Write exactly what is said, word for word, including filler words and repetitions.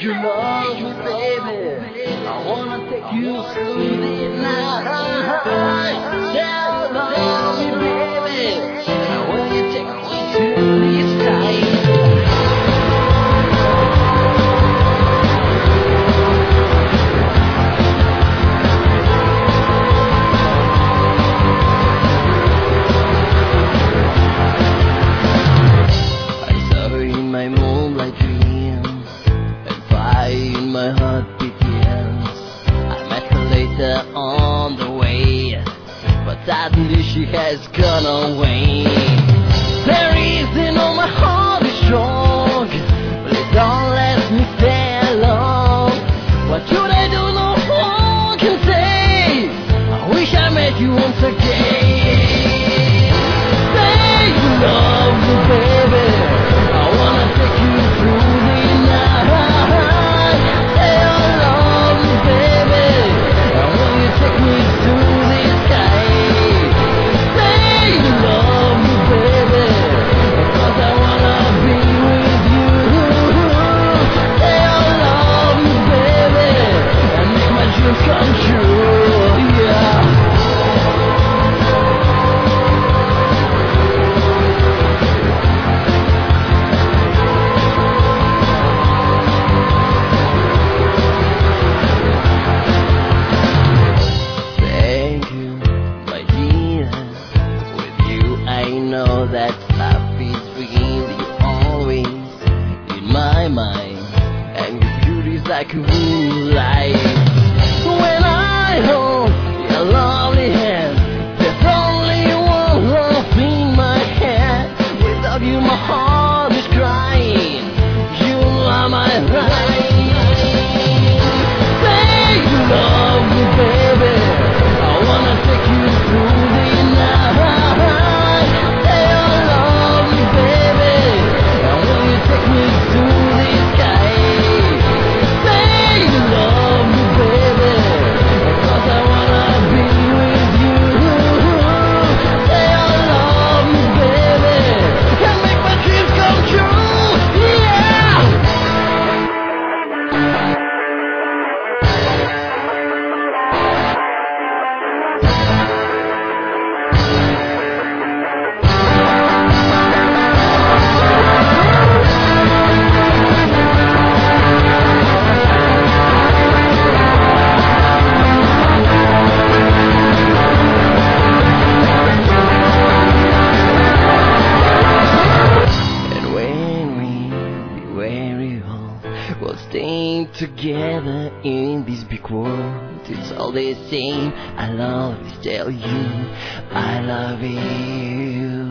you love me, baby, I wanna take you through the night. Tell love me, baby, I want you to take me to the sky. My heart begins. I met her later on the way, but suddenly she has gone away. There is, you know, my heart is strong, but it don't let me stay alone. What should I do? No one can say. I wish I met you once again. Say you love me, baby, I wanna take you through the night. Take me to the sky. Say you love me, baby, because I wanna be with you. Say you love me, baby, and make my dreams come true, yeah. That love is real, you're always in my mind, and your beauty's like a moonlight. When I hold your lovely hand, there's only one love in my head. Without you my heart is crying, you are my life. Say you love me, baby, I wanna take you through the night. Take me to the sky. Say you love me, baby, because I wanna be with you. Say you love me, baby, can make my dreams come true, yeah. Staying together in this big world, it's all the same. I'll always tell you I love you.